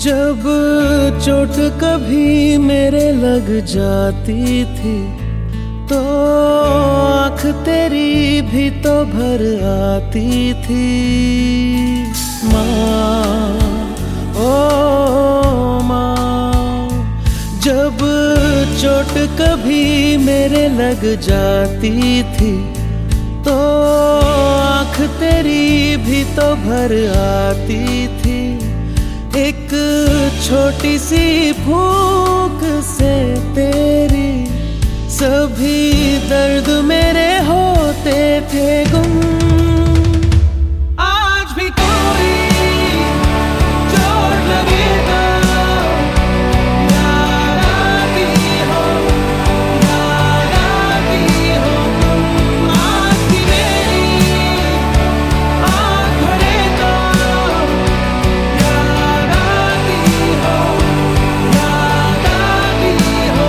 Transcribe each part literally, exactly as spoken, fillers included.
जब चोट कभी मेरे लग जाती थी तो आँख तेरी भी तो भर आती थी। माँ ओ माँ, जब चोट कभी मेरे लग जाती थी तो आँख तेरी भी तो भर आती थी। एक छोटी सी फूंक से तेरी सभी दर्द मेरे होते थे गुम। आज भी कोई चोट लगे तो याद आती हो, याद आती हो तुम। आज भी मेरी आँख भरे तो याद आती हो, याद आती हो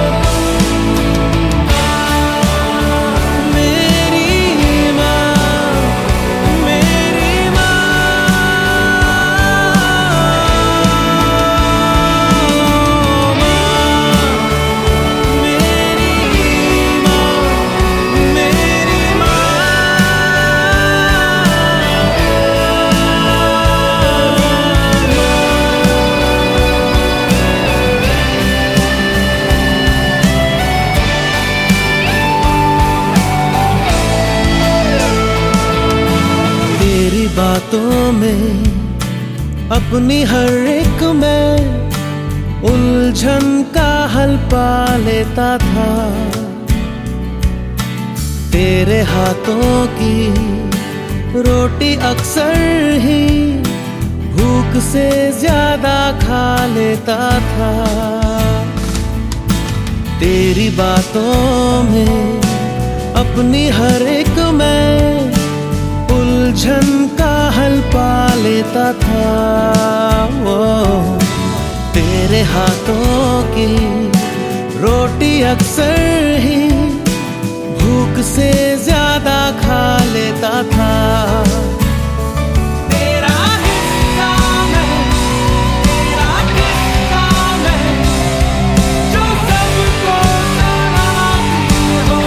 मेरी माँ, मेरी माँ, मेरी माँ, मेरी माँ। तेरी बातों में अपनी हर एक मैं उलझन का हल पा लेता था। तेरे हाथों की रोटी अक्सर ही भूख से ज्यादा खा लेता था। तेरी बातों में अपनी हर एक मैं उलझन का हल पा लेता था। वो तेरे हाथों की रोटी अक्सर ही भूख से ज्यादा खा लेता था। तेरा हिस्सा मैं, तेरा किस्सा मैं, जो सबको सुनाती हो।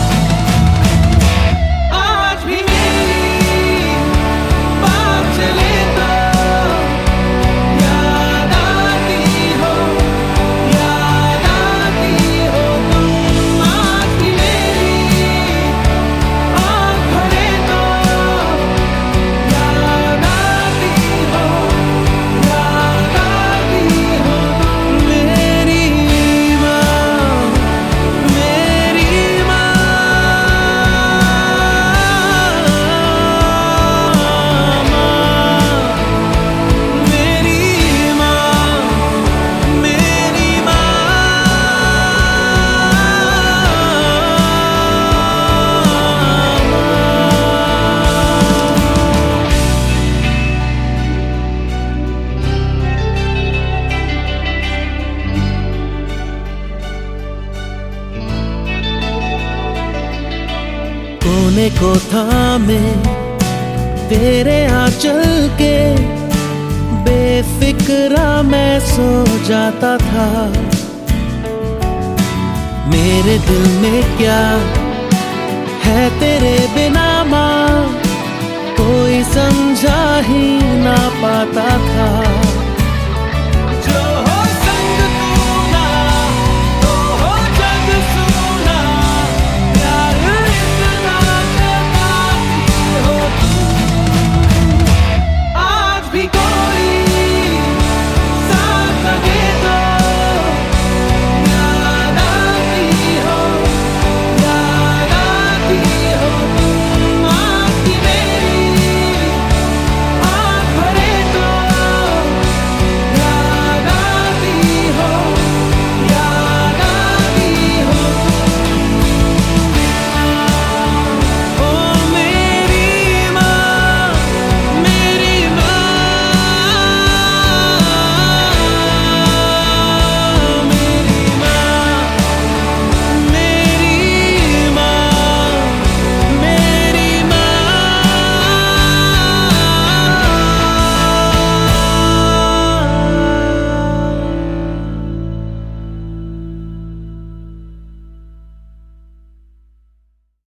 आज भी मेरी बात चले तो याद आती हो, याद आती हो तुम। आज भी मेरी आँख भरे तो याद आती हो, याद आती हो तुम। मेरी माँ, मेरी माँ, मेरी माँ, मेरी माँ। कोने को थामे तेरे आंचल के बेफिक्रा मैं सो जाता था। मेरे दिल में क्या है तेरे बिना माँ, कोई समझा ही ना पाता था।